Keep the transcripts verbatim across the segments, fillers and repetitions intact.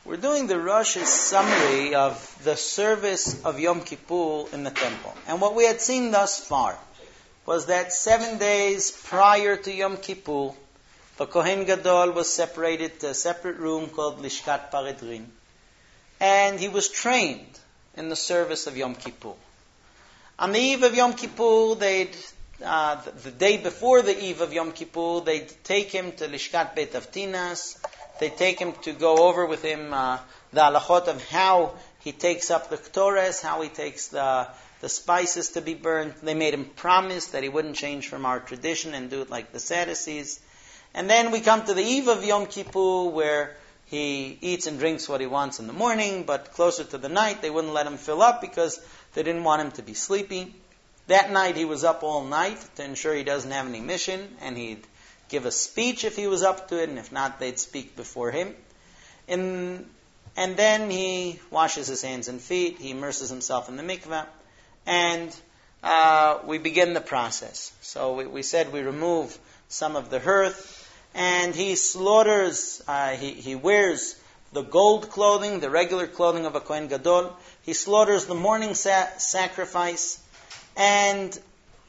We're doing the Rosh's summary of the service of Yom Kippur in the temple. And what we had seen thus far was that seven days prior to Yom Kippur, the Kohen Gadol was separated to a separate room called Lishkat Paredrin. And he was trained in the service of Yom Kippur. On the eve of Yom Kippur, they'd, uh, the, the day before the eve of Yom Kippur, they'd take him to Lishkat Beit Avtinas. They take him to go over with him uh, the halachot of how he takes up the ktores, how he takes the the spices to be burned. They made him promise that he wouldn't change from our tradition and do it like the Sadducees. And then we come to the eve of Yom Kippur, where he eats and drinks what he wants in the morning, but closer to the night they wouldn't let him fill up because they didn't want him to be sleepy. That night he was up all night to ensure he doesn't have any mission, and he'd give a speech if he was up to it, and if not, they'd speak before him. In, and then he washes his hands and feet, he immerses himself in the mikveh, and uh, we begin the process. So we, we said we remove some of the hearth, and he slaughters, uh, he, he wears the gold clothing, the regular clothing of a Kohen Gadol. He slaughters the morning sa- sacrifice, and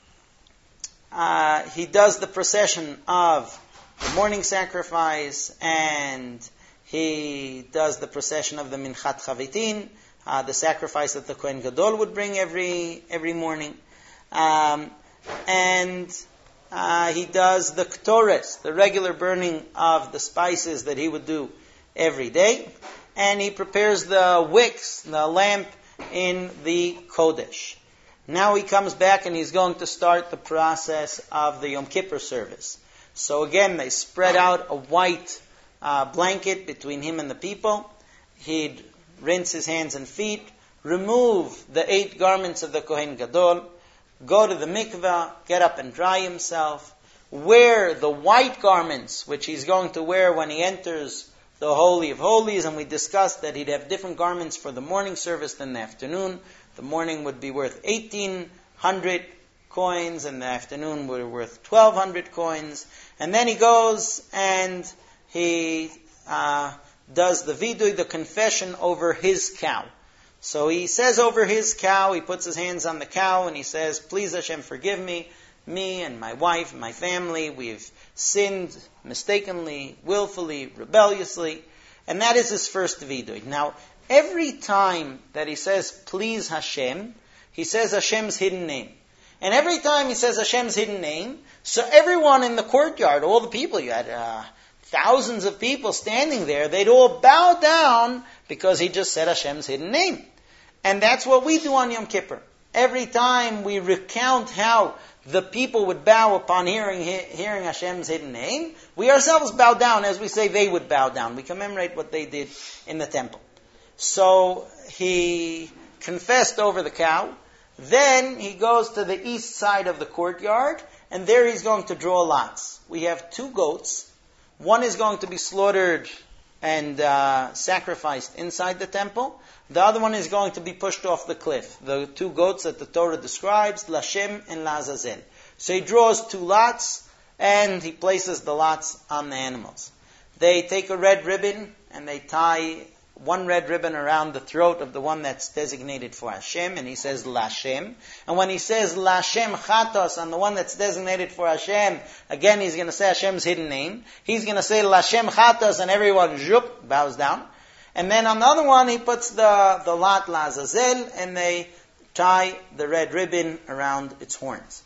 Uh, he does the procession of the morning sacrifice, and he does the procession of the Minchat Chavitin, uh, the sacrifice that the Kohen Gadol would bring every every morning. Um, and uh, he does the Ktores, the regular burning of the spices that he would do every day. And he prepares the wicks, the lamp, in the Kodesh. Now he comes back and he's going to start the process of the Yom Kippur service. So again, they spread out a white uh, blanket between him and the people. He'd rinse his hands and feet, remove the eight garments of the Kohen Gadol, go to the mikveh, get up and dry himself, wear the white garments, which he's going to wear when he enters the Holy of Holies, and we discussed that he'd have different garments for the morning service than the afternoon. The morning would be worth eighteen hundred coins, and the afternoon would be worth twelve hundred coins. And then he goes and he uh, does the vidui, the confession, over his cow. So he says over his cow, he puts his hands on the cow and he says, "Please Hashem, forgive me, me and my wife and my family. We've sinned mistakenly, willfully, rebelliously." And that is his first vidui. Now, every time that he says, "Please Hashem," he says Hashem's hidden name. And every time he says Hashem's hidden name, so everyone in the courtyard, all the people, you had uh, thousands of people standing there, they'd all bow down because he just said Hashem's hidden name. And that's what we do on Yom Kippur. Every time we recount how the people would bow upon hearing hearing Hashem's hidden name, we ourselves bow down as we say they would bow down. We commemorate what they did in the temple. So he confessed over the cow. Then he goes to the east side of the courtyard, and there he's going to draw lots. We have two goats. One is going to be slaughtered and uh, sacrificed inside the temple. The other one is going to be pushed off the cliff. The two goats that the Torah describes, Lashem and Lazazel. So he draws two lots, and he places the lots on the animals. They take a red ribbon, and they tie one red ribbon around the throat of the one that's designated for Hashem, and he says Lashem. And when he says Lashem Chatos on the one that's designated for Hashem, again he's going to say Hashem's hidden name. He's going to say Lashem Chatos, and everyone zhup, bows down. And then on the other one he puts the, the lot Lazazel, and they tie the red ribbon around its horns.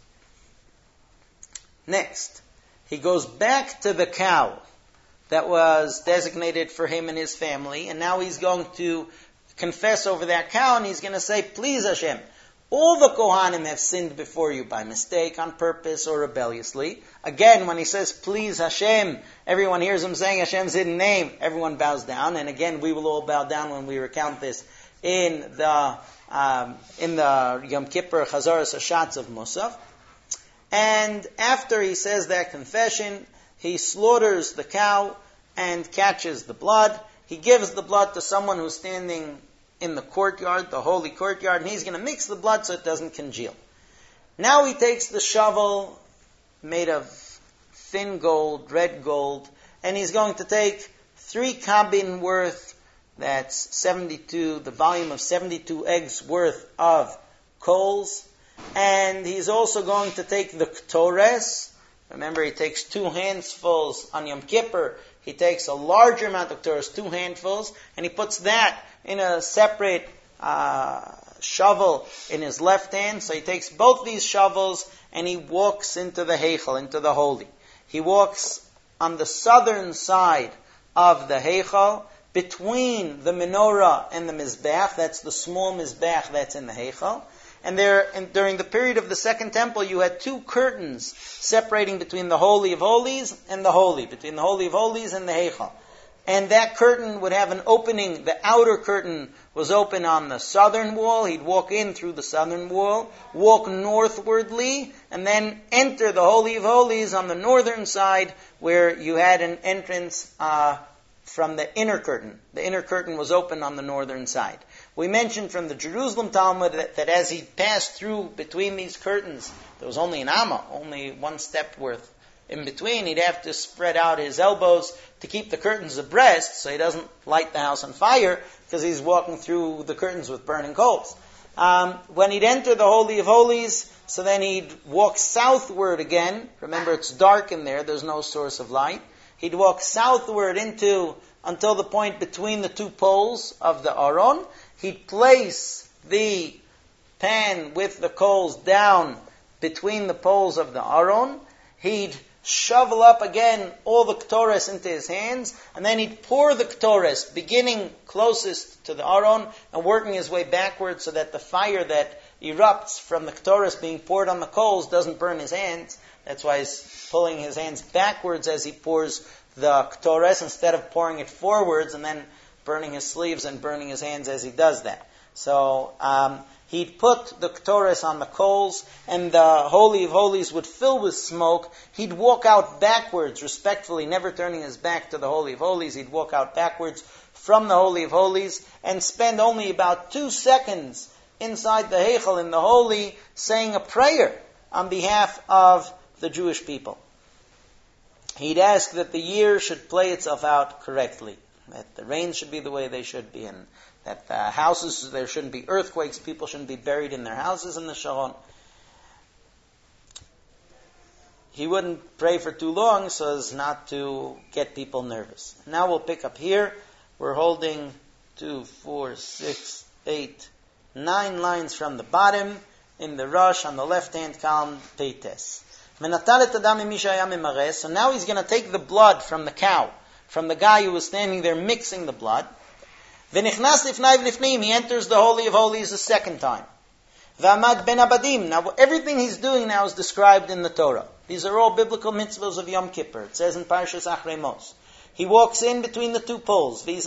Next, he goes back to the cow that was designated for him and his family, and now he's going to confess over that cow, and he's going to say, "Please Hashem, all the Kohanim have sinned before you by mistake, on purpose, or rebelliously." Again, when he says, "Please Hashem," everyone hears him saying Hashem's hidden name, everyone bows down, and again, we will all bow down when we recount this in the um, in the Yom Kippur Chazaras Hashatz of Musaf. And after he says that confession, he slaughters the cow and catches the blood. He gives the blood to someone who's standing in the courtyard, the holy courtyard, and he's going to mix the blood so it doesn't congeal. Now he takes the shovel made of thin gold, red gold, and he's going to take three kabin worth That's seventy-two, the volume of seventy-two eggs worth of coals. And he's also going to take the Ktores. Remember, he takes two handfuls on Yom Kippur. He takes a larger amount of Ktores, two handfuls, and he puts that in a separate uh, shovel in his left hand. So he takes both these shovels and he walks into the Heichal, into the Holy. He walks on the southern side of the Heichal, between the menorah and the Mizbeach. That's the small Mizbeach that's in the Heichal. And there, and during the period of the Second Temple, you had two curtains separating between the Holy of Holies and the Holy, between the Holy of Holies and the Heichal. And that curtain would have an opening. The outer curtain was open on the southern wall. He'd walk in through the southern wall, walk northwardly, and then enter the Holy of Holies on the northern side, where you had an entrance uh, from the inner curtain. The inner curtain was open on the northern side. We mentioned from the Jerusalem Talmud that, that as he passed through between these curtains, there was only an amma, only one step worth in between. He'd have to spread out his elbows to keep the curtains abreast so he doesn't light the house on fire, because he's walking through the curtains with burning coals. Um, when he'd enter the Holy of Holies, so then he'd walk southward again. Remember, it's dark in there, there's no source of light. He'd walk southward into until the point between the two poles of the Aron. He'd place the pan with the coals down between the poles of the Aron. He'd shovel up again all the Ktores into his hands, and then he'd pour the Ktores, beginning closest to the Aron and working his way backwards so that the fire that erupts from the Ktores being poured on the coals doesn't burn his hands. That's why he's pulling his hands backwards as he pours the Ktores, instead of pouring it forwards and then burning his sleeves and burning his hands as he does that. So um, he'd put the Ktores on the coals, and the Holy of Holies would fill with smoke. He'd walk out backwards, respectfully, never turning his back to the Holy of Holies. He'd walk out backwards from the Holy of Holies and spend only about two seconds inside the Heichal in the Holy, saying a prayer on behalf of the Jewish people. He'd ask that the year should play itself out correctly, that the rains should be the way they should be, and that the houses, there shouldn't be earthquakes, people shouldn't be buried in their houses in the Sharon. He wouldn't pray for too long so as not to get people nervous. Now we'll pick up here. We're holding two, four, six, eight, nine lines from the bottom in the rush on the left-hand column, Peites. So now he's going to take the blood from the cow, from the guy who was standing there mixing the blood. He enters the Holy of Holies a second time. Now everything he's doing now is described in the Torah. These are all biblical mitzvahs of Yom Kippur. It says in Parshas Achrei Mos. He walks in between the two poles. And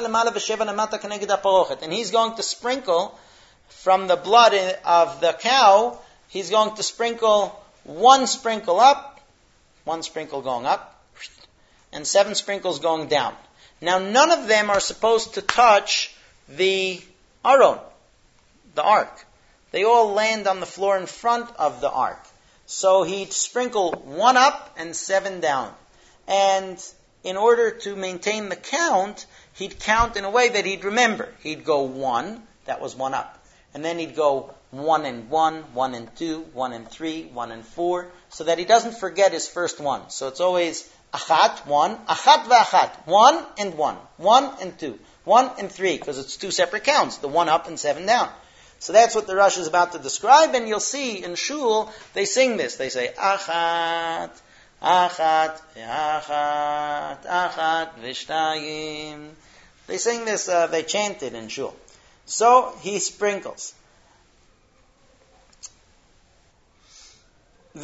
he's going to sprinkle from the blood of the cow, he's going to sprinkle one sprinkle up, one sprinkle going up, and seven sprinkles going down. Now none of them are supposed to touch the Aron, the ark. They all land on the floor in front of the ark. So he'd sprinkle one up and seven down. And in order to maintain the count, he'd count in a way that he'd remember. He'd go one, that was one up. And then he'd go one and one, one and two, one and three, one and four, so that he doesn't forget his first one. So it's always achat, one, achat v'achat, one and one, one and two, one and three, because it's two separate counts, the one up and seven down. So that's what the Rush is about to describe, and you'll see in Shul, they sing this. They say, achat, achat, achat, achat, v'shtayim. They sing this, uh, they chant it in Shul. So he sprinkles. He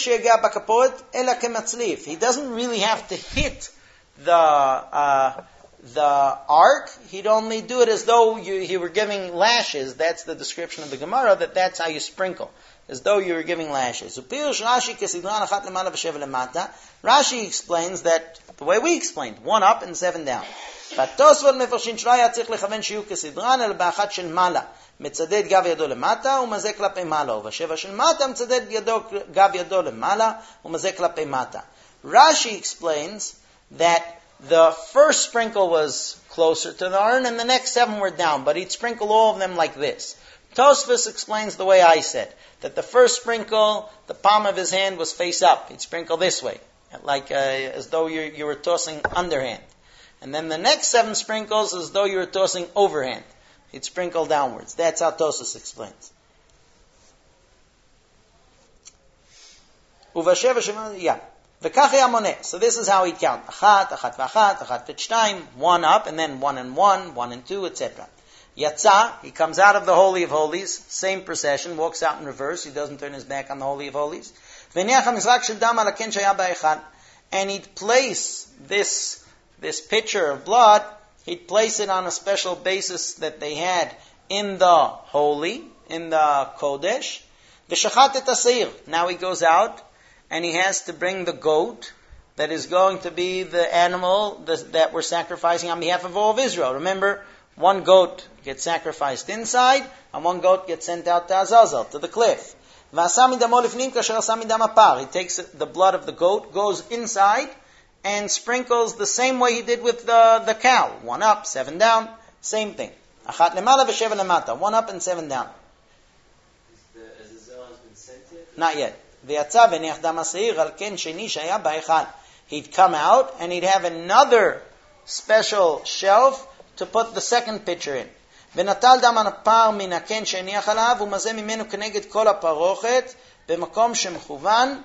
doesn't really have to hit the uh, the ark. He'd only do it as though you, you were giving lashes. That's the description of the Gemara, that that's how you sprinkle, as though you were giving lashes. Rashi explains that the way we explained, one up and seven down. But Tosfot מפרשים שהיה צריך לכוון שיהיו כסדרן, אלא באחת של מעלה. מצדד גב ידו למטה ומזה כלפי מעלה. ובשבע של מטה מצדד ידו, גב ידו למעלה ומזה כלפי מטה. Rashi explains that the first sprinkle was closer to the Aron, and the next seven were down, but he'd sprinkle all of them like this. Tosfos explains the way I said, that the first sprinkle, the palm of his hand was face up. He'd sprinkle this way, like uh, as though you, you were tossing underhand. And then the next seven sprinkles, as though you were tossing overhand. He'd sprinkle downwards. That's how Tosfos explains. Yeah. So this is how he'd count. Achat, achat v'achat, achat v'shtayim, one up, and then one and one, one and two, et cetera. Yatza, he comes out of the Holy of Holies, same procession, walks out in reverse, he doesn't turn his back on the Holy of Holies. And he'd place this, this pitcher of blood, he'd place it on a special basis that they had in the Holy, in the Kodesh. Now he goes out, and he has to bring the goat that is going to be the animal that we're sacrificing on behalf of all of Israel. Remember, one goat gets sacrificed inside, and one goat gets sent out to Azazel, to the cliff. He takes the blood of the goat, goes inside, and sprinkles the same way he did with the, the cow. One up, seven down, same thing. One up and seven down. The Azazel has been sent yet? Not yet. He'd come out and he'd have another special shelf to put the second pitcher in. ונטל דם הפר מן הקן שהניח עליו ומזה ממנו כנגד כל הפרוכת במקום שמכוון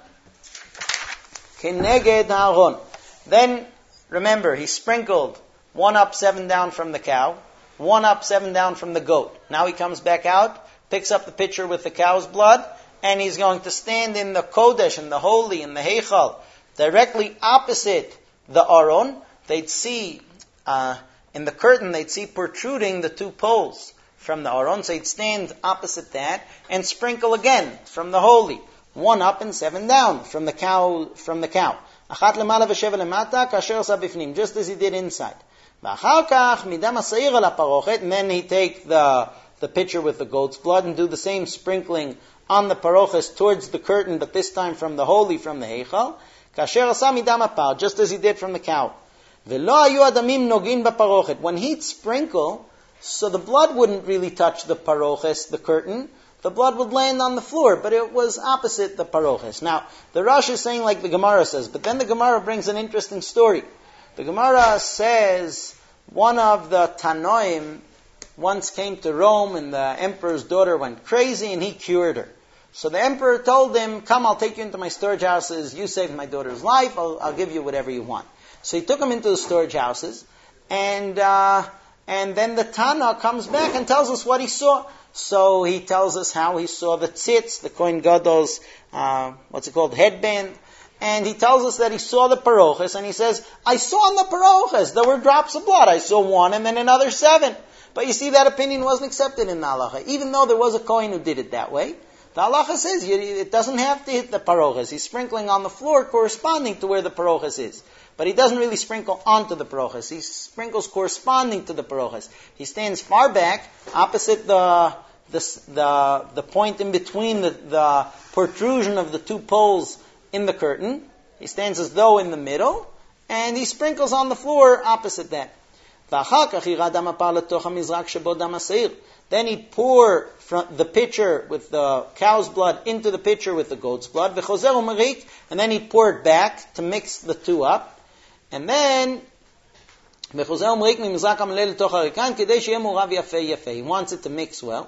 כנגד הארון. Then, remember, he sprinkled one up, seven down from the cow, one up, seven down from the goat. Now he comes back out, picks up the pitcher with the cow's blood, and he's going to stand in the Kodesh, in the Holy, in the Heichal, directly opposite the Aron. They'd see, uh, in the curtain, they'd see protruding the two poles from the Aron. So he'd stand opposite that and sprinkle again from the Holy. One up and seven down from the cow, from the cow. Achat lemala v'sheva lemata, kasher sa bifnim, just as he did inside. V'achar kach midam ha'seir al ha'parochet, and then he'd take the, the pitcher with the goat's blood and do the same sprinkling on the paroches towards the curtain, but this time from the Holy, from the Heichal. Kasher asa midam ha'par, just as he did from the cow. V'lo hayu adamim nogin b'parochet. When he'd sprinkle, so the blood wouldn't really touch the paroches, the curtain. The blood would land on the floor, but it was opposite the paroches. Now, the Rosh is saying like the Gemara says, but then the Gemara brings an interesting story. The Gemara says one of the Tanoim once came to Rome and the emperor's daughter went crazy and he cured her. So the emperor told him, come, I'll take you into my storage houses. You saved my daughter's life. I'll, I'll give you whatever you want. So he took him into the storage houses, and uh, and then the Tana comes back and tells us what he saw. So he tells us how he saw the tzitz, the Kohen Gadol's, uh, what's it called, headband. And he tells us that he saw the paroches, and he says, I saw on the paroches, there were drops of blood. I saw one and then another seven. But you see, that opinion wasn't accepted in the halacha, even though there was a Kohen who did it that way. The halacha says you, it doesn't have to hit the paroches. He's sprinkling on the floor corresponding to where the paroches is. But he doesn't really sprinkle onto the paroches. He sprinkles corresponding to the paroches. He stands far back, opposite the the the, the point in between the, the protrusion of the two poles in the curtain. He stands as though in the middle, and he sprinkles on the floor opposite that. Then he'd pour from the pitcher with the cow's blood into the pitcher with the goat's blood, and then he'd pour it back to mix the two up. And then, he wants it to mix well.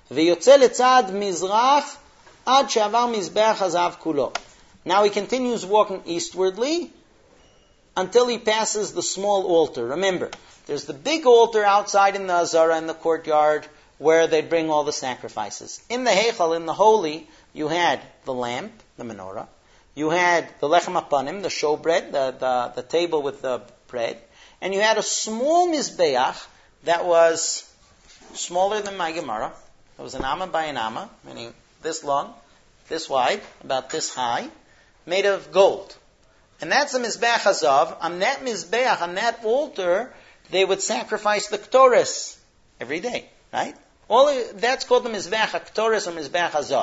Now he continues walking eastwardly until he passes the small altar. Remember, there's the big altar outside in the Azara, in the courtyard, where they bring all the sacrifices. In the Heichal, in the Holy, you had the lamp, the menorah. You had the lechem apanim, the showbread, the, the, the table with the bread. And you had a small mizbeach that was smaller than my Gemara. It was an amma by an amma, meaning this long, this wide, about this high, made of gold. And that's the mizbeach hazav. On that mizbeach, on that altar, they would sacrifice the ktoris every day, right? All that's called the mizbeach haktoris or mizbeach hazav.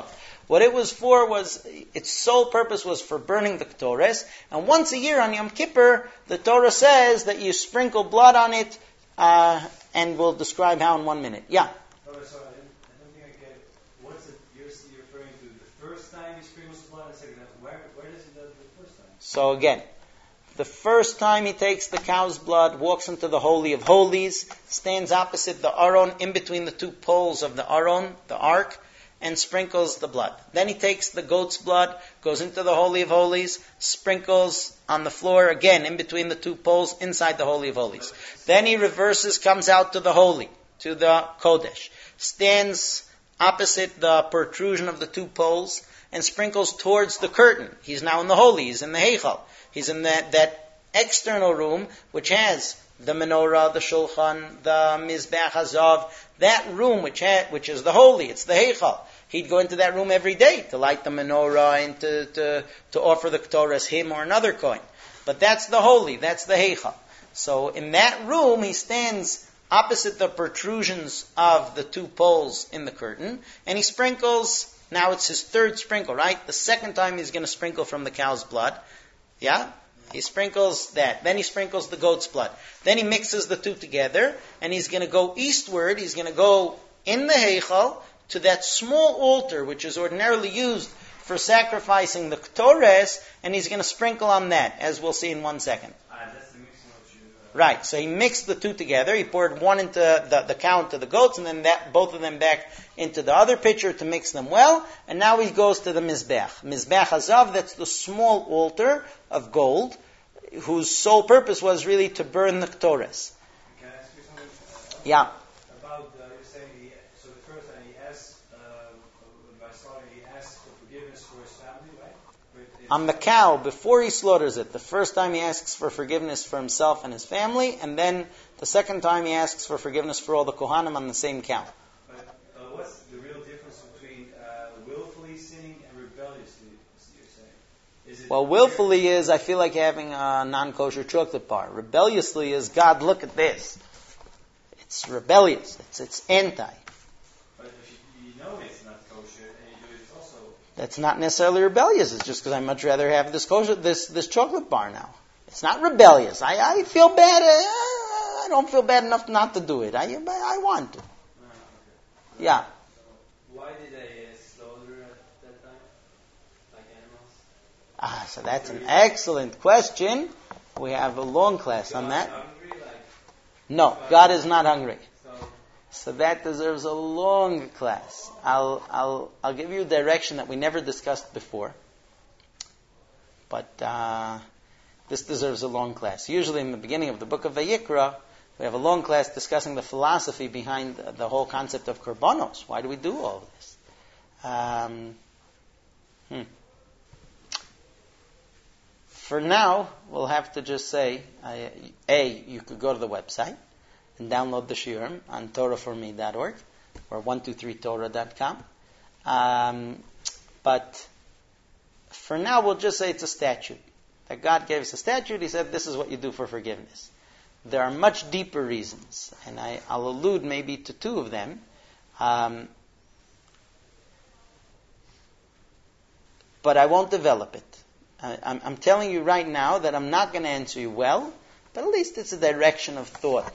What it was for was, its sole purpose was for burning the Ketores. And once a year on Yom Kippur, the Torah says that you sprinkle blood on it, uh, and we'll describe how in one minute. Yeah? Oh, sorry, I, didn't, I don't think I get it. What's it you're, you're referring to? The first time he sprinkles blood, and the second time. Where, where does he do it the first time? So again, the first time he takes the cow's blood, walks into the Holy of Holies, stands opposite the Aron, in between the two poles of the Aron, the Ark, and sprinkles the blood. Then he takes the goat's blood, goes into the Holy of Holies, sprinkles on the floor, again, in between the two poles, inside the Holy of Holies. Then he reverses, comes out to the Holy, to the Kodesh, stands opposite the protrusion of the two poles, and sprinkles towards the curtain. He's now in the Holy, he's in the Heichal. He's in that, that external room, which has the menorah, the shulchan, the mizbeach hazav, that room which ha- which is the holy, it's the heichal. He'd go into that room every day to light the menorah and to, to, to offer the Ketores, him or another coin. But that's the holy, that's the heichal. So in that room, he stands opposite the protrusions of the two poles in the curtain, and he sprinkles. Now it's his third sprinkle, right? The second time he's going to sprinkle from the cow's blood. Yeah? He sprinkles that. Then he sprinkles the goat's blood. Then he mixes the two together, and he's going to go eastward. He's going to go in the Heichal to that small altar, which is ordinarily used for sacrificing the Ketores, and he's going to sprinkle on that, as we'll see in one second. Ah, that's the mixing of you. Uh, Right, so he mixed the two together. He poured one into the, the cow into the goats, and then that both of them back into the other pitcher to mix them well. And now he goes to the Mizbeach. Mizbeach Hazav, that's the small altar of gold, whose sole purpose was really to burn the Ketores. Can I ask you something? Uh, Yeah. About, uh, you're saying, he, so the first time he asks, uh, by slaughtering, he asks for forgiveness for his family, right? But it's- On the cow, before he slaughters it, the first time he asks for forgiveness for himself and his family, and then the second time he asks for forgiveness for all the Kohanim on the same cow. But uh, what's the real difference between uh, willfully sinning and rebelliously, you're saying? Is it Well, willfully is, I feel like having a non-kosher chocolate bar. Rebelliously is, God, look at this. It's rebellious. It's, it's anti. But if you, you know it's not kosher and you do it, it's also... That's not necessarily rebellious. It's just because I'd much rather have this kosher, this, this chocolate bar now. It's not rebellious. I, I feel bad. I, I don't feel bad enough not to do it. I, I want to. Ah, okay. Yeah. Why did they uh, slaughter at that time? Like animals? Ah, so that's an excellent question. We have a long class on that. Hungry, like, No, God is not hungry. so So that deserves a long class. I'll I'll I'll give you a direction that we never discussed before. But uh, this deserves a long class. Usually in the beginning of the book of Vayikra, we have a long class discussing the philosophy behind the, the whole concept of korbanos. Why do we do all of this? Um, hmm. For now, we'll have to just say, uh, A, you could go to the website and download the shiurim on torah for me dot org or one two three torah dot com. Um, but for now, we'll just say it's a statute. That God gave us a statute. He said, this is what you do for forgiveness. There are much deeper reasons, and I, I'll allude maybe to two of them. Um, but I won't develop it. I, I'm, I'm telling you right now that I'm not going to answer you well, but at least it's a direction of thought.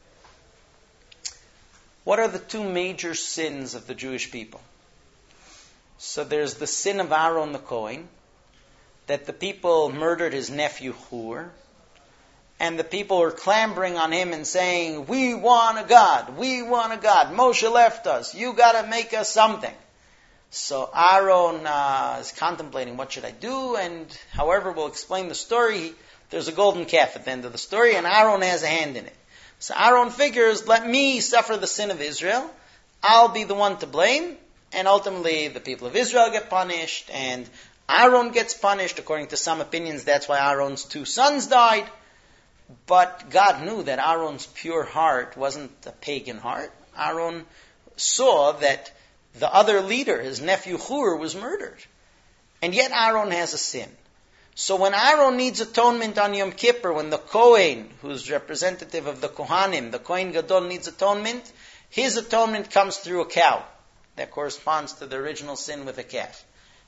What are the two major sins of the Jewish people? So there's the sin of Aaron the Kohen, that the people murdered his nephew Hur, and the people were clambering on him and saying, we want a God, we want a God, Moshe left us, you got to make us something. So Aaron uh, is contemplating, what should I do? And however we'll explain the story, there's a golden calf at the end of the story, and Aaron has a hand in it. So Aaron figures, let me suffer the sin of Israel, I'll be the one to blame, and ultimately the people of Israel get punished, and Aaron gets punished. According to some opinions, that's why Aaron's two sons died. But God knew that Aaron's pure heart wasn't a pagan heart. Aaron saw that the other leader, his nephew Hur, was murdered. And yet Aaron has a sin. So when Aaron needs atonement on Yom Kippur, when the Kohen, who's representative of the Kohanim, the Kohen Gadol needs atonement, his atonement comes through a cow. That corresponds to the original sin with a calf.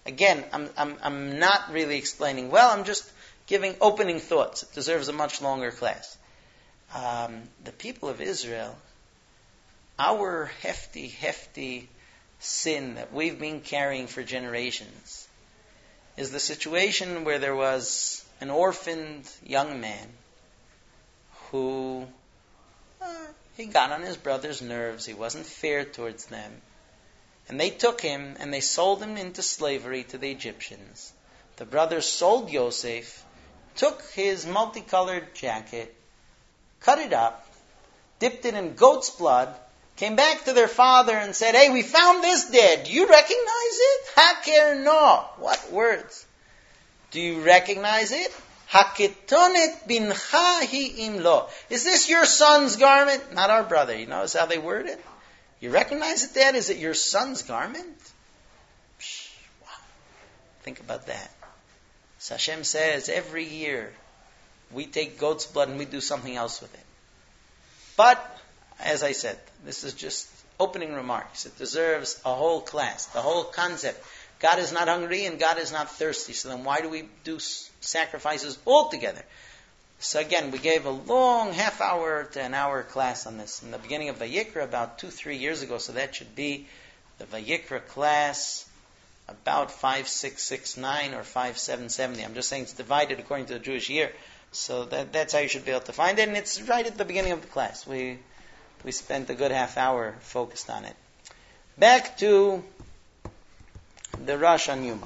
Again, I'm, I'm, I'm not really explaining well. I'm just giving opening thoughts. It deserves a much longer class. Um, the people of Israel, our hefty, hefty sin that we've been carrying for generations is the situation where there was an orphaned young man who, uh, he got on his brother's nerves. He wasn't fair towards them. And they took him and they sold him into slavery to the Egyptians. The brothers sold Yosef, took his multicolored jacket, cut it up, dipped it in goat's blood, came back to their father and said, "Hey, we found this dead. Do you recognize it?" Haker no. What words? Do you recognize it? Haketonet bincha hi imlo. Is this your son's garment? Not our brother. You notice how they word it? You recognize it, Dad? Is it your son's garment? Psh, wow. Think about that. So Hashem says every year we take goat's blood and we do something else with it. But, as I said, this is just opening remarks. It deserves a whole class, the whole concept. God is not hungry and God is not thirsty. So then why do we do sacrifices altogether? So again, we gave a long half hour to an hour class on this in the beginning of Vayikra about two, three years ago. So that should be the Vayikra class about five six six nine or five seven seventy. I'm just saying it's divided according to the Jewish year. So that, that's how you should be able to find it. And it's right at the beginning of the class. We we spent a good half hour focused on it. Back to the Rosh Hashanah.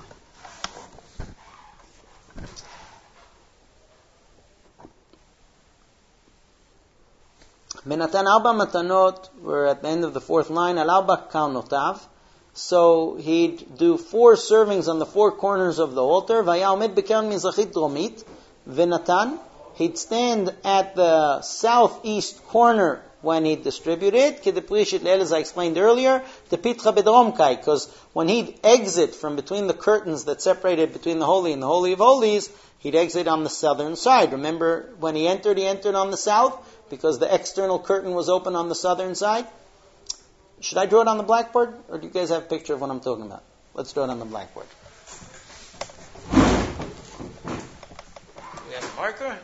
Benatan Alba Matanot, we're at the end of the fourth line, Al Alba Kaunotav. So he'd do four servings on the four corners of the altar. Vayaomed Bekan Mizrachit Dromit. Venatan, he'd stand at the southeast corner when he'd distribute it. Kedeprishit Leil, as I explained earlier, the Pitcha Bedromkai, because when he'd exit from between the curtains that separated between the Holy and the Holy of Holies, he'd exit on the southern side. Remember, when he entered, he entered on the south, because the external curtain was open on the southern side. Should I draw it on the blackboard? Or do you guys have a picture of what I'm talking about? Let's draw it on the blackboard. We have a marker?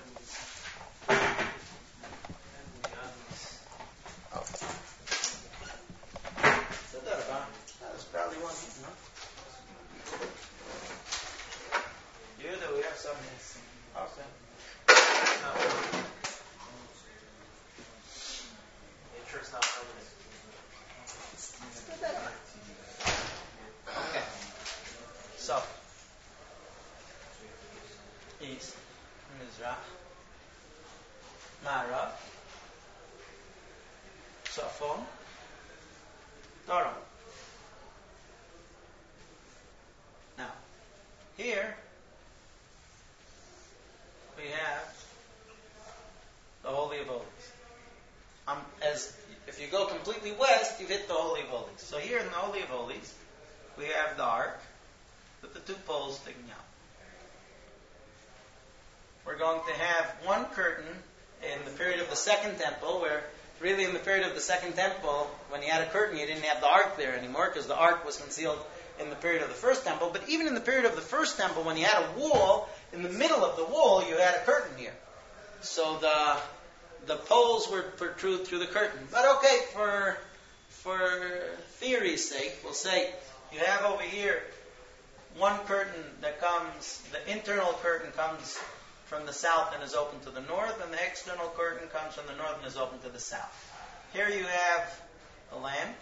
Oh. That's probably one. No? You do, we have some. Okay. No. Make sure it's not permanent. Okay. So, East, Mizrach, Ma'arav, Tzafon, Daram. Now, here we have the Holy of Holies. Um, as if you go completely west, you've hit the Holy of Holies. So here in the Holy of Holies, we have the Ark with the two poles sticking out. We're going to have one curtain in the period of the Second Temple, where really in the period of the Second Temple, when you had a curtain, you didn't have the Ark there anymore, because the Ark was concealed in the period of the First Temple. But even in the period of the First Temple, when you had a wall, in the middle of the wall, you had a curtain here. So the the poles would protrude through the curtain. But okay, for for theory's sake, we'll say you have over here one curtain that comes, the internal curtain comes from the south and is open to the north, and the external curtain comes from the north and is open to the south. Here you have the lamp,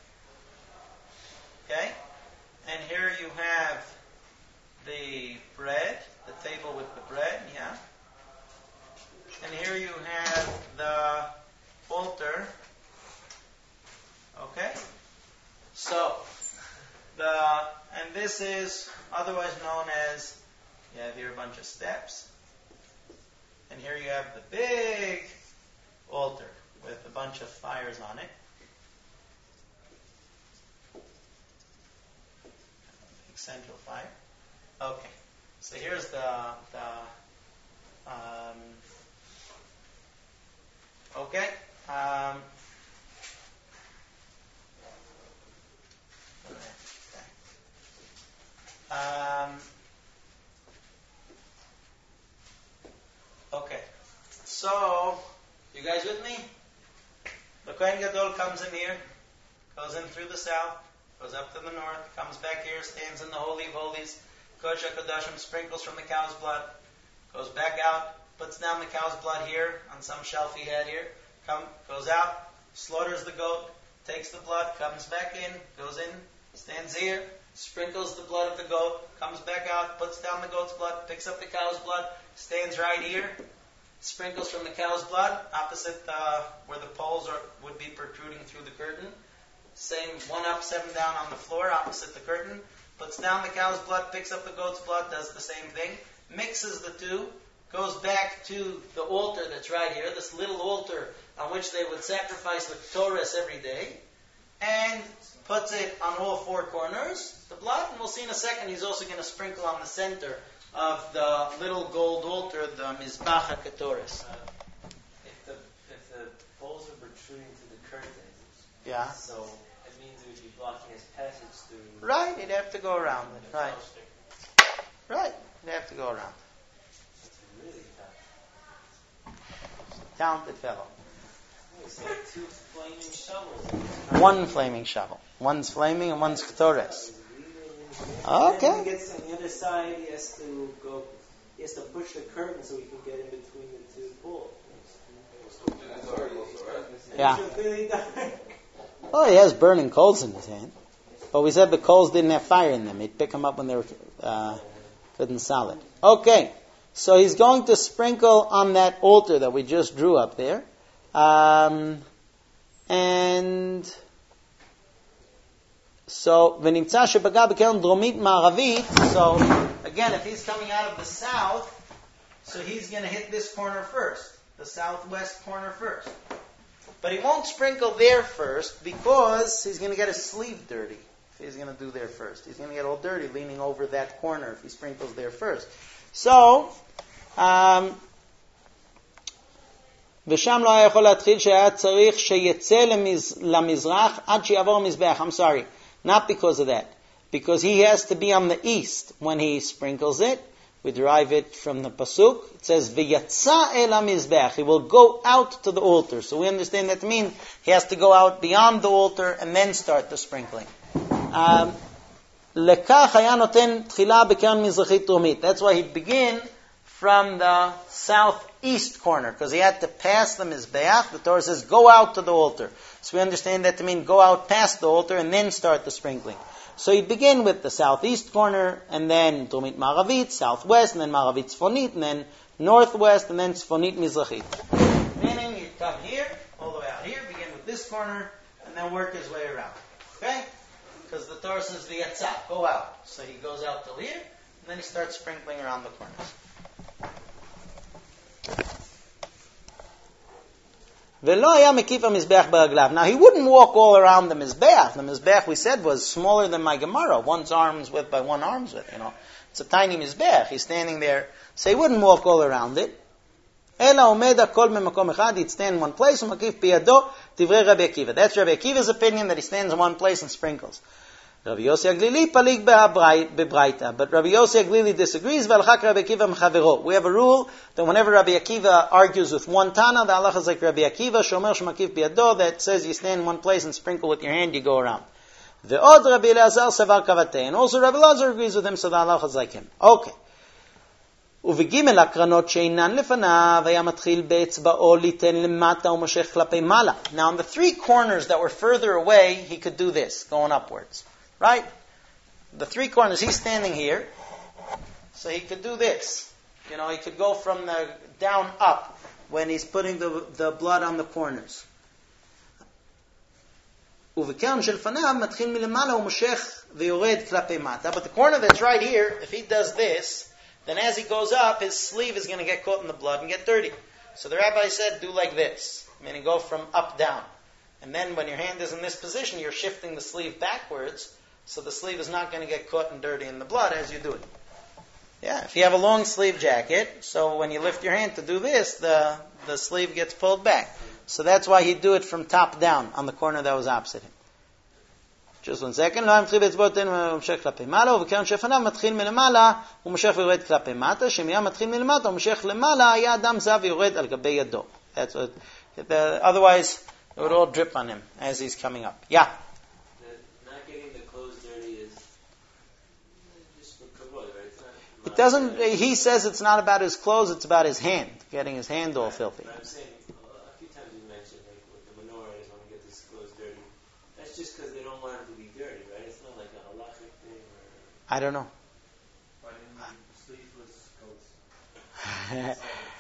okay? And here you have the bread, the table with the bread, yeah? And here you have the altar, okay? So, the, and this is otherwise known as, you have here a bunch of steps. And here you have the big altar with a bunch of fires on it. Big central fire. Okay. So here's the, the um, okay. Um, um, Kohen Gadol comes in here, goes in through the south, goes up to the north, comes back here, stands in the Holy of Holies, Kodesh HaKodashim, sprinkles from the cow's blood, goes back out, puts down the cow's blood here on some shelf he had here, come, goes out, slaughters the goat, takes the blood, comes back in, goes in, stands here, sprinkles the blood of the goat, comes back out, puts down the goat's blood, picks up the cow's blood, stands right here, sprinkles from the cow's blood, opposite uh, where the poles are, would be protruding through the curtain. Same, one up, seven down on the floor, opposite the curtain. Puts down the cow's blood, picks up the goat's blood, does the same thing. Mixes the two, goes back to the altar that's right here, this little altar on which they would sacrifice the Torahs every day, and puts it on all four corners, the blood, and we'll see in a second he's also going to sprinkle on the center of the little gold altar, the Mizbach HaKetoris. Uh, if the if the poles are protruding to the curtain, Yeah. so it means it would be blocking his passage through. Right, you'd have to go around it. Right. Right, you'd have to go around. It's really tough. Talented fellow. It's like two flaming shovels. One flaming shovel. One's flaming and one's Ketores. And then when Okay. he gets on the other side, he has to go. He has to push the curtain so he can get in between the two poles. Yeah. It's really dark. Oh, he has burning coals in his hand. But we said the coals didn't have fire in them. He'd pick them up when they were uh, good and solid. Okay. So he's going to sprinkle on that altar that we just drew up there. Um, and so, ונמצא שפגע בקרן דרומית מערבית, so again, if he's coming out of the south, so he's going to hit this corner first, the southwest corner first. But he won't sprinkle there first because he's going to get his sleeve dirty if he's going to do there first. He's going to get all dirty leaning over that corner if he sprinkles there first. So, um, ושם לא היה יכול להתחיל שהיה צריך שיצא למז, למזרח עד שיעבור המזבח. I'm sorry, not because of that. Because he has to be on the east when he sprinkles it. We derive it from the pasuk. It says, "V'yatsa el hamizbech." He will go out to the altar. So we understand that to mean he has to go out beyond the altar and then start the sprinkling. Um, lekach haya noten tchila b'keren mizrachit dromit. That's why he'd begin from the southeast corner, because he had to pass the mizbeach. The Torah says, "Go out to the altar." So we understand that to mean go out past the altar and then start the sprinkling. So you begin with the southeast corner, and then Dromit Maravit, southwest, and then Maravit Tzfonit, and then northwest, and then Tzfonit Mizrachit. Meaning you come here, all the way out here, begin with this corner, and then work his way around. Okay? Because the Torah says V'yatza, go out. So he goes out till here, and then he starts sprinkling around the corners. Now he wouldn't walk all around the Mizbeach. The Mizbeach, we said, was smaller than my Gemara. One's arm's width by one arm's width, you know. It's a tiny Mizbeach. He's standing there. So he wouldn't walk all around it. He'd stand in one place. That's Rabbi Akiva's opinion, that he stands in one place and sprinkles. Rabbi Yossi Aglili palig bebraita, but Rabbi Yossi Aglili disagrees. We have a rule that whenever Rabbi Akiva argues with one Tana, the halacha is like Rabbi Akiva, shomer shemakiv biyado, that says you stand in one place and sprinkle with your hand, you go around. The od Rabbi Elazar savar kavatei, and also Rabbi Elazar agrees with him, so the halacha is like him. Okay. ובגימל הקרנות שאינן לפניו היה מתחיל באצבעו ליתן למטה ומושך כלפי מעלה. Now on the three corners that were further away, he could do this, going upwards. Right? The three corners, he's standing here, so he could do this. You know, he could go from the down up when he's putting the, the blood on the corners. ובקרן שלפניו מתחיל מלמעלה ומושך ויורד כלפי מטה. But the corner that's right here, if he does this, then as he goes up, his sleeve is going to get caught in the blood and get dirty. So the rabbi said, do like this, meaning go from up down. And then when your hand is in this position, you're shifting the sleeve backwards, so the sleeve is not going to get caught and dirty in the blood as you do it. Yeah, if you have a long sleeve jacket, so when you lift your hand to do this, the, the sleeve gets pulled back. So that's why he'd do it from top down on the corner that was opposite him. Just one second. לא מתחיל באצבעותינו ומשך כלפי מעלה, ובקרן שלפניו מתחיל מלמעלה ומשך ויורד כלפי מטה, שמיד מתחיל מלמטה ומשך למעלה, היה אדם זב ויורד על גבי ידו. That's what, the, otherwise, It would all drip on him as he's coming up. Yeah? The, not getting the clothes dirty is just for kavod, right? It's not, It doesn't, he says it's not about his clothes, it's about his hand, getting his hand all filthy. But I'm saying, a few times you mentioned, like, with the menorah is when we get his clothes dirty. That's just because they don't want him to be dirty, right? It's not like a halachic thing or... I don't know. But in sleeveless coats.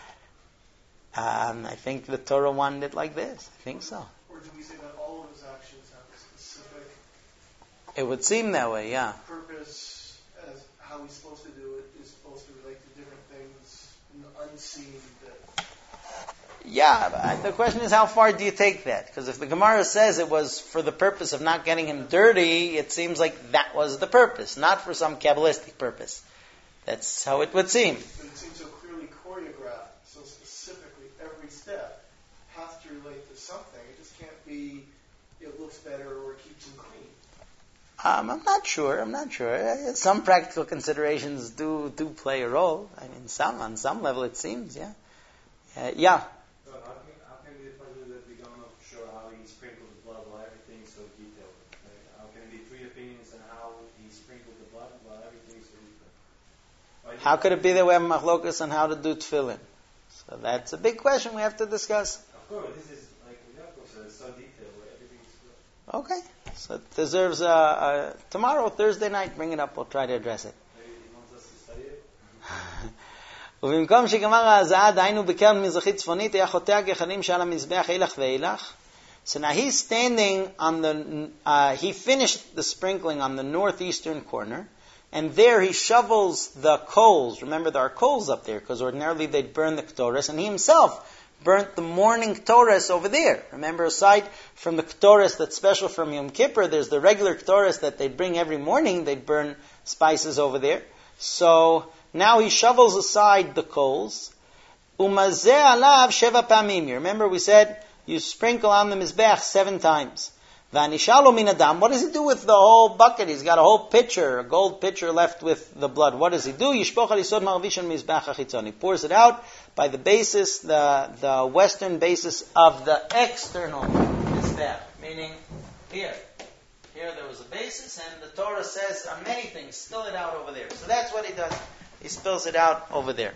um, I think the Torah wanted it like this. I think so. Or do we say that all of his actions have a specific It would seem that way, yeah. purpose as how he's supposed to do it is supposed to relate to different things in the unseen that... Yeah, but the question is how far do you take that? Because if the Gemara says it was for the purpose of not getting him dirty, it seems like that was the purpose, not for some Kabbalistic purpose. That's how it would seem. But it seems so clearly choreographed, so specifically every step has to relate to something. It just can't be it looks better or it keeps him clean. Um, I'm not sure. I'm not sure. Some practical considerations do do play a role. I mean, some on some level it seems. Yeah, uh, yeah. So how can, how can it be possible that we don't know for sure how he sprinkled the blood while everything is so detailed? Like, how can it be three opinions on how he sprinkled the blood while everything is so detailed? Why How could it be that we have machlokas on how to do tefillin? So that's a big question we have to discuss. Of course, this is like Yaakov said, it's so detailed where everything is good. Okay, so it deserves a, a tomorrow Thursday night. Bring it up. We'll try to address it. Maybe he wants us to study it. ובמקום שגמר ההזעה, דהיינו בקרן מזרחית צפונית, היה חוטא הגחלים שעל המזבח אילך ואילך. So now he's standing on the, uh, he finished the sprinkling on the northeastern corner, and there he shovels the coals. Remember, there are coals up there, because ordinarily they'd burn the Ketores, and he himself burnt the morning Ketores over there. Remember, aside from the Ketores that's special from Yom Kippur, there's the regular Ketores that they bring every morning. They'd burn spices over there. So now he shovels aside the coals. Umazeh alav sheva pamim. Remember, we said you sprinkle on the mizbech seven times. V'anishalo min adam. What does he do with the whole bucket? He's got a whole pitcher, a gold pitcher left with the blood. What does he do? Yishpoch al yisod marvish mizbech hachitzon. He pours it out by the basis, the the western basis of the external mizbech, meaning here. Here there was a basis, and the Torah says on many things, spill it out over there. So that's what he does. He spills it out over there.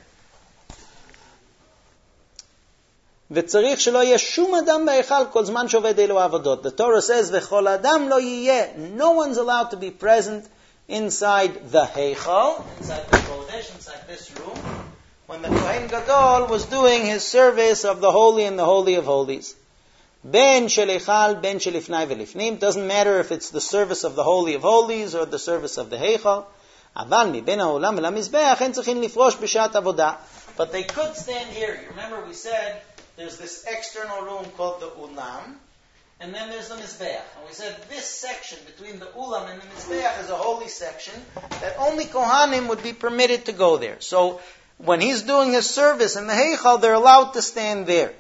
וצריך שלא יהיה שום אדם בהיכל כל זמן שעובד אלו העבודות. The Torah says, וכל אדם לא יהיה. No one's allowed to be present inside the heichal, inside the kodesh, inside this room, when the Kohen Gadol was doing his service of the holy and the holy of holies. Ben shel heichal, ben shel lifnai velifnim. Doesn't matter if it's the service of the holy of holies or the service of the heichal. אבל מבין העולם ולמזבח אין צריכים לפרוש בשעת עבודה. But they could stand here. You remember we said there's this external room called the ulam, and then there's the mizbeach. And we said this section between the ulam and the mizbeach is a holy section that only kohanim would be permitted to go there. So when he's doing his service in the heichal, they're allowed to stand there.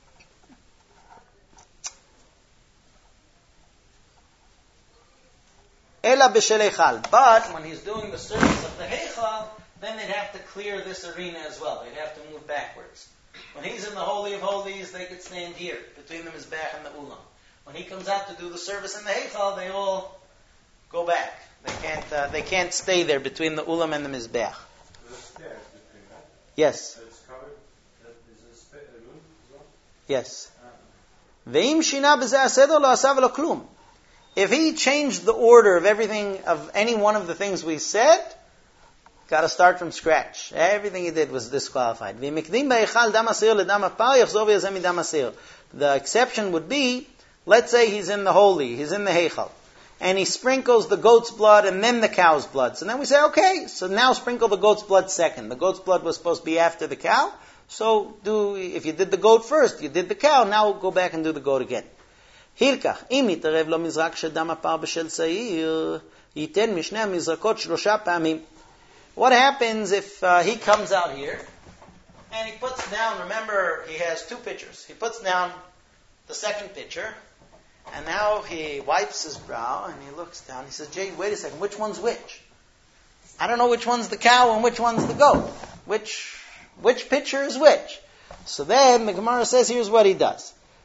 Ela b'shel heichal. But when he's doing the service of the heichal, then they'd have to clear this arena as well. They'd have to move backwards. When he's in the Holy of Holies, they could stand here, between the Mizbech and the Ulam. When he comes out to do the service in the Heichal, they all go back. They can't uh, they can't stay there between the Ulam and the Mizbech. There's stairs between that. Yes. So it's covered. There's a spa- a room as well. Yes. Ve'im shina b'zeh aseder lo asa v'lo klum. If he changed the order of everything, of any one of the things we said, got to start from scratch. Everything he did was disqualified. The exception would be, let's say he's in the holy, he's in the heichal, and he sprinkles the goat's blood and then the cow's blood. So then we say, okay, so now sprinkle the goat's blood second. The goat's blood was supposed to be after the cow, so do if you did the goat first, you did the cow, now go back and do the goat again. הילקח, אם יתערב לו מזרק של דם הפר בשל שעיר, ייתן משני המזרקות שלושה פעמים. What happens if uh, he comes out here and he puts down, remember he has two pitchers. He puts down the second pitcher and now he wipes his brow and he looks down. He says, Jay, wait a second, which one's which? I don't know which one's the cow and which one's the goat. Which which pitcher is which? So then the Gemara says, here's what he does.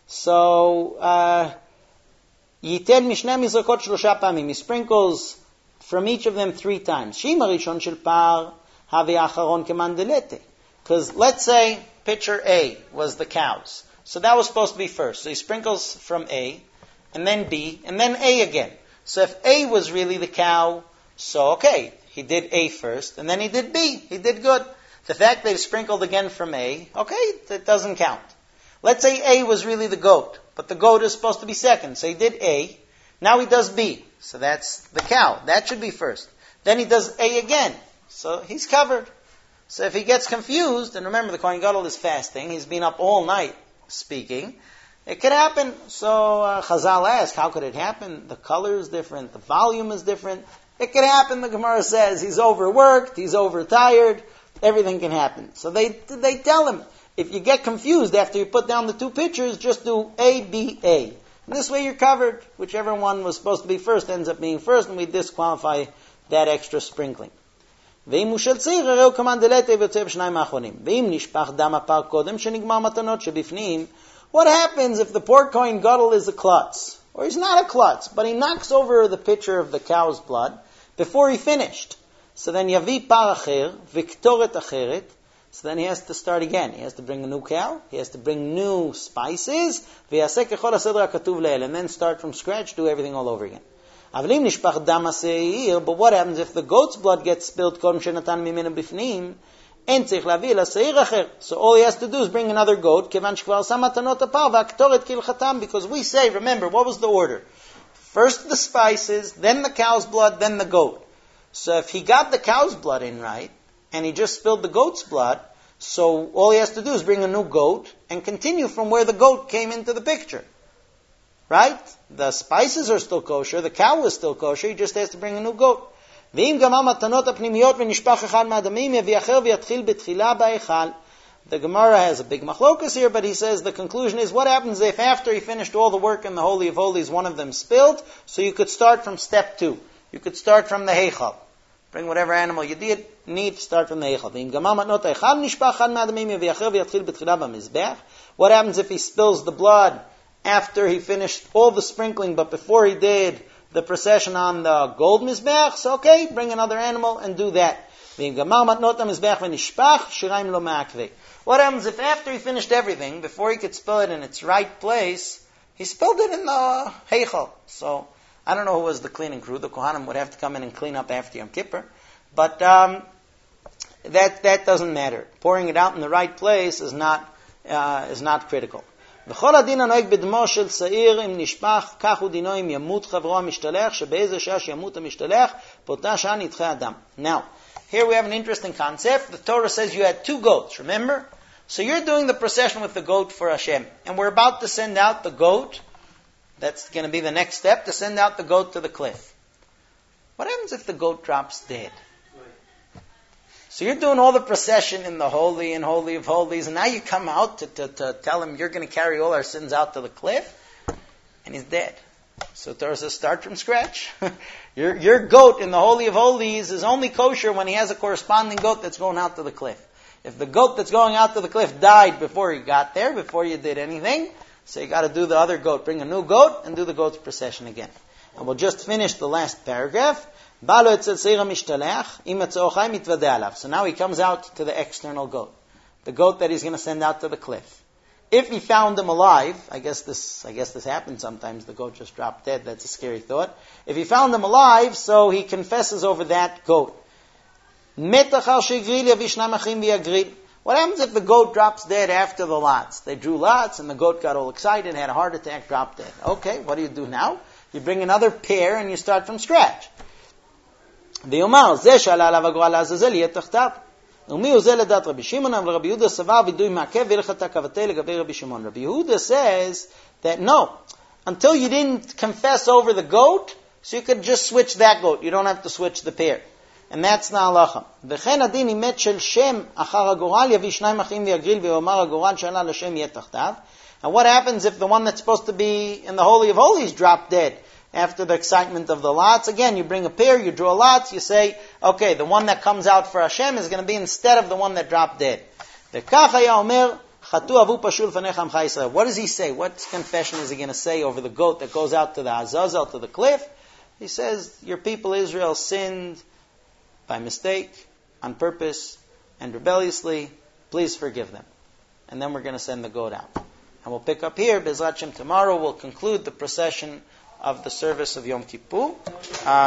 So, uh, Yitel mishne mizrakot shlosha pamim. He sprinkles from each of them three times. Shim harishon shel par havi acharon kemandelete. Because let's say picture A was the cows. So that was supposed to be first. So he sprinkles from A, and then B, and then A again. So if A was really the cow, so okay, he did A first, and then he did B. He did good. The fact that he sprinkled again from A, okay, that doesn't count. Let's say A was really the goat, but the goat is supposed to be second. So he did A, now he does B. So that's the cow. That should be first. Then he does A again. So he's covered. So if he gets confused, and remember the Kohen Gadol is fasting, he's been up all night speaking, it could happen. So uh, Chazal asked, how could it happen? The color is different, the volume is different. It could happen, the Gemara says. He's overworked, he's overtired, everything can happen. So they they tell him, if you get confused after you put down the two pictures, just do A, B, A. And this way you're covered. Whichever one was supposed to be first ends up being first, and we disqualify that extra sprinkling. ואם הוא של צעיר, הרי הוא כמנדלתי ויוצא בשניים האחרונים. ואם נשפך דם הפר קודם שנגמר מתנות שבפנים, what happens if the poor Kohen Gadol is a klutz? Or he's not a klutz, but he knocks over the pitcher of the cow's blood before he finished. So then יביא פר אחר, וקטורת אחרת, so then he has to start again. He has to bring a new cow, he has to bring new spices, ויעשה ככל הסדר הכתוב לעיל, and then start from scratch, do everything all over again. But what happens if the goat's blood gets spilled? So all he has to do is bring another goat, because we say, remember, what was the order? First the spices, then the cow's blood, then the goat. So if he got the cow's blood in right, and he just spilled the goat's blood, so all he has to do is bring a new goat, and continue from where the goat came into the picture. Right? The spices are still kosher, the cow is still kosher, he just has to bring a new goat. The Gemara has a big machlokas here, but he says the conclusion is, what happens if after he finished all the work in the Holy of Holies, one of them spilled? So you could start from step two. You could start from the heichal. Bring whatever animal you did, need to start from the heichal. What happens if he spills the blood after he finished all the sprinkling, but before he did the procession on the gold mizbeach? So okay, bring another animal and do that. What happens if after he finished everything, before he could spill it in its right place, he spilled it in the heichal? So I don't know who was the cleaning crew. The Kohanim would have to come in and clean up after Yom Kippur. But um, that that doesn't matter. Pouring it out in the right place is not uh, is not critical. וכל הדין הנוהג בדמו של שעיר אם נשפך, כך הוא דינו אם ימות חברו המשתלח, שבאיזה שעה שימות המשתלח, באותה שעה נדחה הדם. Now, here we have an interesting concept. The Torah says you had two goats, remember? So you're doing the procession with the goat for Hashem, and we're about to send out the goat. That's going to be the next step, to send out the goat to the cliff. What happens if the goat drops dead? So you're doing all the procession in the Holy and Holy of Holies, and now you come out to, to, to tell him you're going to carry all our sins out to the cliff, and he's dead. So Torah says, start from scratch. your, your goat in the Holy of Holies is only kosher when he has a corresponding goat that's going out to the cliff. If the goat that's going out to the cliff died before he got there, before you did anything, so you got to do the other goat. Bring a new goat and do the goat's procession again. And we'll just finish the last paragraph. So now he comes out to the external goat, the goat that he's going to send out to the cliff. If he found him alive, I guess this, I guess this happens sometimes, the goat just dropped dead, that's a scary thought. If he found him alive, so he confesses over that goat. What happens if the goat drops dead after the lots? They drew lots and the goat got all excited, had a heart attack, dropped dead. Okay, what do you do now? You bring another pair and you start from scratch. ויאמר, זה שעלה עליו הגורל לעזאזל יהיה תחתיו. ומי הוא זה לדעת רבי שמעון? אבל רבי יהודה סבר וידוי מעכב והלכת כבתי לגבי רבי שמעון. Rabbi Yehuda says that no, until you didn't confess over the goat, so you could just switch that goat. You don't have to switch the pair. And that's the halacha. וכן הדין אם מת של שם אחר הגורל יביא שניים אחים ויגריל ויאמר הגורל שעלה לשם יהיה תחתיו. And what happens if the one that's supposed to be in the Holy of Holies dropped dead? After the excitement of the lots, again, you bring a pair, you draw lots, you say, okay, the one that comes out for Hashem is going to be instead of the one that dropped dead. וכך היה אומר Chatu avu pashul fanech amcha Yisrael. What does he say? What confession is he going to say over the goat that goes out to the Azazel, to the cliff? He says, your people Israel sinned by mistake, on purpose, and rebelliously. Please forgive them. And then we're going to send the goat out. And we'll pick up here. Bezrat Hashem tomorrow we'll conclude the procession of the service of Yom Kippur. Uh,